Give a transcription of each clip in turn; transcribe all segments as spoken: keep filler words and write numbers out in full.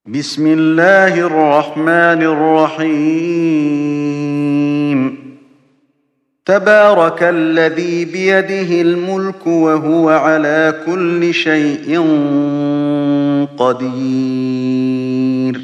بسم الله الرحمن الرحيم تبارك الذي بيده الملك وهو على كل شيء قدير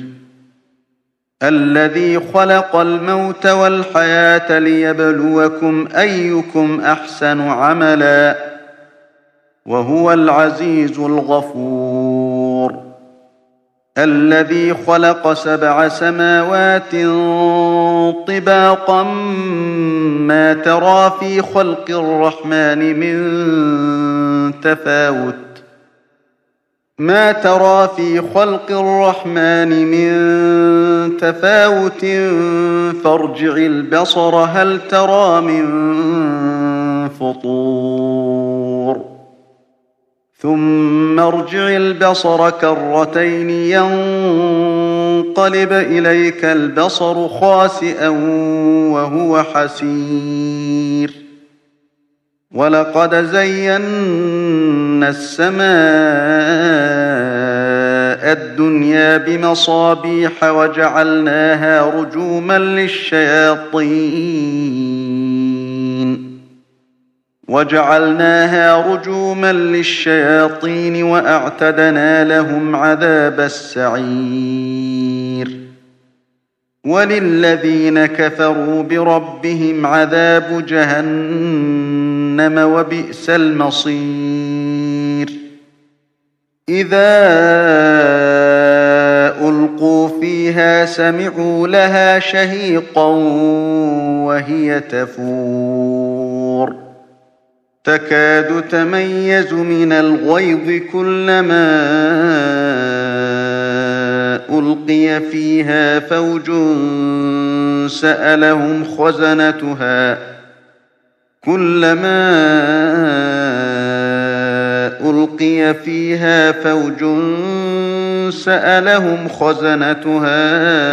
الذي خلق الموت والحياة ليبلوكم أيكم أحسن عملا وهو العزيز الغفور الذي خلق سبع سماوات طباقا ما ترى في خلق الرحمن من تفاوت ما ترى في خلق الرحمن من تفاوت فارجع البصر هل ترى من فطور ثم ارجع البصر كرتين ينقلب إليك البصر خاسئا وهو حسير ولقد زينا السماء الدنيا بمصابيح وجعلناها رجوما للشياطين وجعلناها رجوما للشياطين وأعتدنا لهم عذاب السعير وللذين كفروا بربهم عذاب جهنم وبئس المصير إذا ألقوا فيها سمعوا لها شهيقا وهي تفور تكاد تميز من الغيظ كلما ألقي فيها فوج سألهم خزنتها كلما ألقي فيها فوج سألهم خزنتها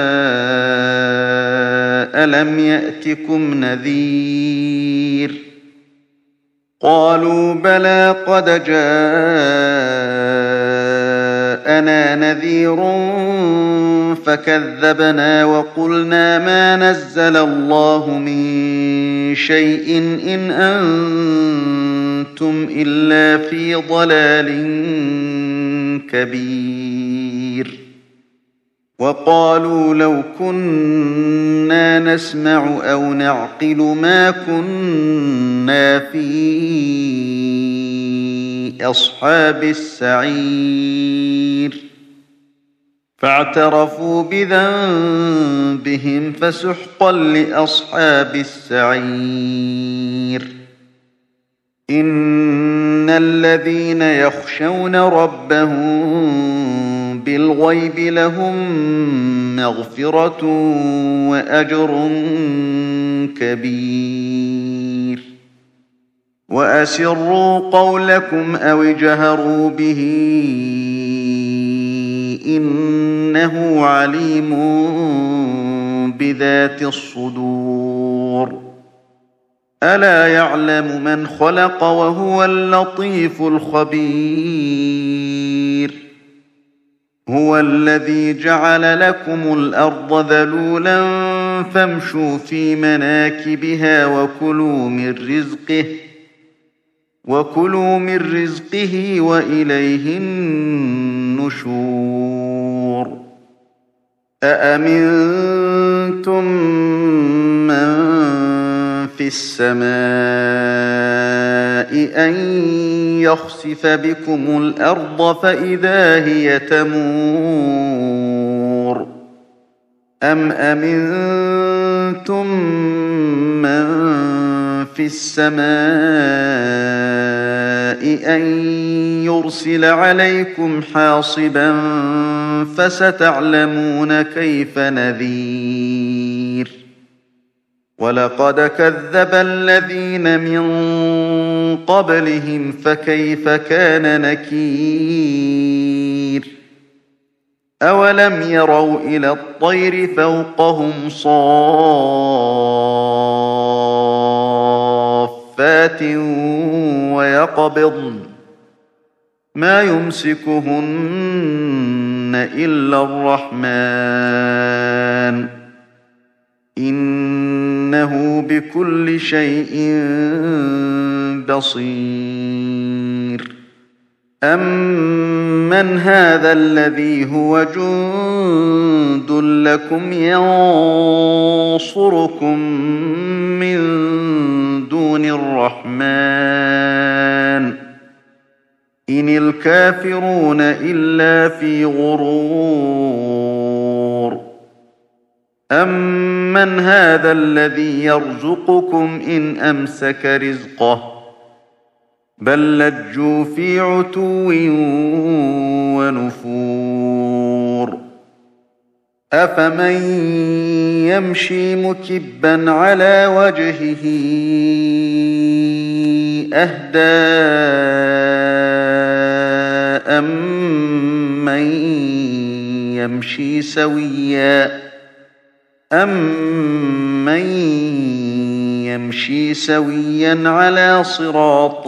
ألم يأتكم نذير قالوا بلى قد جاءنا نذير فكذبنا وقلنا ما نزل الله من شيء إن أنتم إلا في ضلال كبير وقالوا لو كنا نسمع أو نعقل ما كنا في أصحاب السعير فاعترفوا بذنبهم فسحقا لأصحاب السعير إن الذين يخشون ربهم بالغيب لهم مغفرة وأجر كبير وأسروا قولكم أو اجهروا به إنه عليم بذات الصدور ألا يعلم من خلق وهو اللطيف الخبير هو الذي جعل لكم الأرض ذلولا فامشوا في مناكبها وكلوا من رزقه وكلوا من رزقه وإليه النشور أأمنتم من في السماء أن يخسف بكم الأرض فإذا هي تمور أم أمنتم من في السماء أن يرسل عليكم حاصبا فستعلمون كيف نذير ولقد كذب الذين من قبلهم فكيف كان نكير أولم يروا إلى الطير فوقهم صافات صافات ويقبضن ما يمسكهن إلا الرحمن إنه بكل شيء بصير أمن هذا الذي هو جند لكم ينصركم من دون الرحمن إن الكافرون إلا في غرور أمن هذا الذي يرزقكم إن أمسك رزقه بل لجوا في عتو ونفور أفمن يمشي مكبا على وجهه أهدى أمن يمشي سويا أمن يمشي سويا على صراط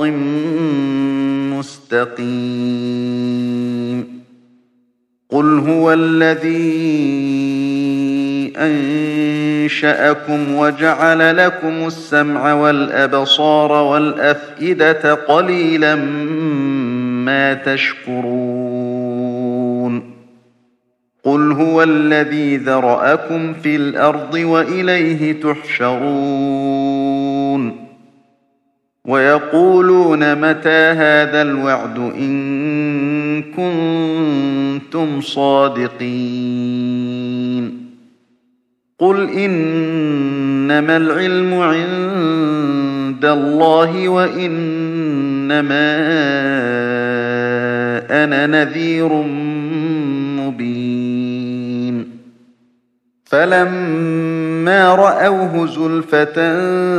مستقيم قل هو الذي أنشأكم وجعل لكم السمع والأبصار والأفئدة قليلا ما تشكرون قل هو الذي ذرأكم في الأرض وإليه تحشرون ويقولون متى هذا الوعد إن كنتم صادقين قل إنما العلم عند الله وإنما أنا نذير مبين فلما رأوه زلفة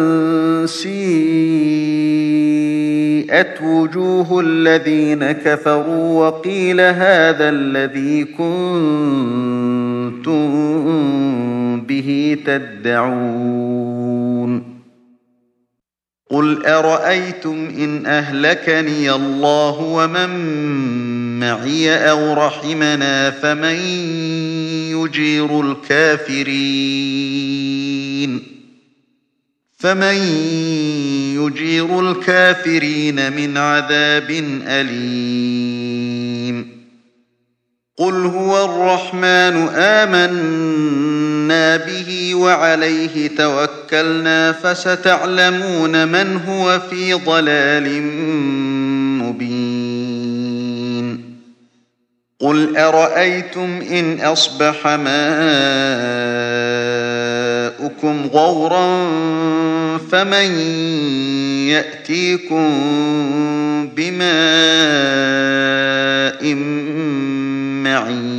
سيئت وجوه الذين كفروا وقيل هذا الذي كنتم به تدعون قل أرأيتم إن أهلكني الله ومن معي أو رحمنا فمن يجير الكافرين فمن يجير الكافرين من عذاب أليم قل هو الرحمن آمنا به وعليه توكلنا فستعلمون من هو في ضلال مبين قل أرأيتم إن أصبح ماؤكم غورا فمن يأتيكم بماء معين